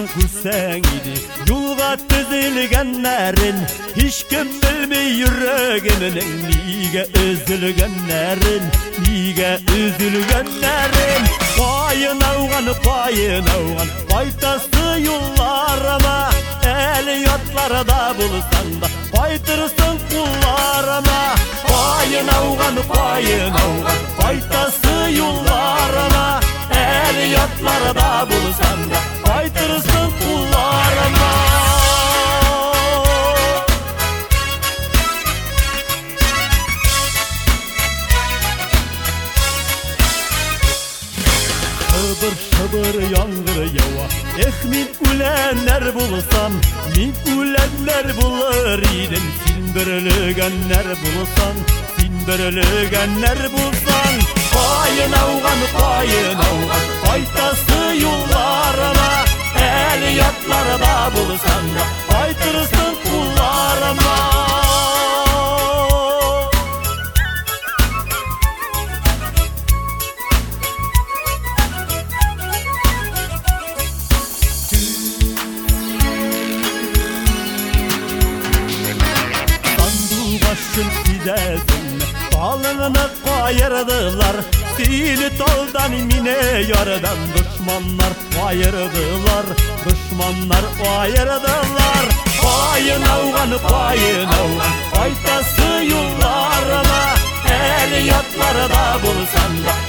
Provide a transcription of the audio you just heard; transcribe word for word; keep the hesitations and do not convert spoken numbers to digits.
күрсәң иде, юлга тезелгәннәрен, һич кем белмей йөрәгемнең нигә өзелгәннәрен, нигә өзелгәннәрен. Кайын ауган, кайын ауган, кайтасы юлларыма, әле ятларда булсаң да, кайтырсың кулларыма. Кайын ауган, кайын ауган, кайтасы юлларыма, әле ятларда булсаң да, кайтырсың кулларыма. Шыбыр-шыбыр яңгыр ява, ех, мин үләннәр булсам, мин үләннәр булыр идем. Син бөрелгәннәр булсаң, син бөрелгәннәр булсаң. Кайын ауган, кайын ауган, кайтасы юлларыма, әле ятларда булсаң да, кайтырсың кулларыма. Talını kayırdılar, seni taldan mine yardan. Düşmanlar kayırdılar, düşmanlar kayırdılar. Kayın augan, kayın augan, kaytası yollarına, el yatlarda bulsan da,